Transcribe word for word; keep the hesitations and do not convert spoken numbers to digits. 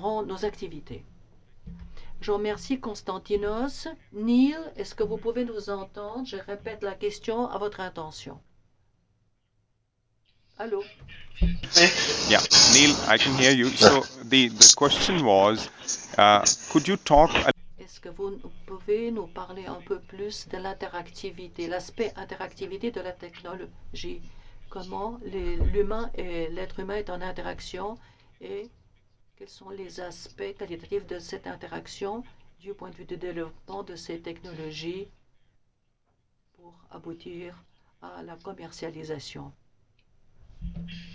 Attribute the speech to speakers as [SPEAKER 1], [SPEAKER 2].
[SPEAKER 1] coordonnerons nos activités. Je remercie Constantinos. Neil, est-ce que vous pouvez nous entendre? Je répète la question à votre intention. Allô?
[SPEAKER 2] Yeah, Neil, I can hear you. So the, the question was, uh, could you talk a
[SPEAKER 1] Est-ce que vous pouvez nous parler un peu plus de l'interactivité, l'aspect interactivité de la technologie? Comment l'humain et l'être humain est en interaction et quels sont les aspects qualitatifs de cette interaction du point de vue du développement de ces technologies pour aboutir à la commercialisation?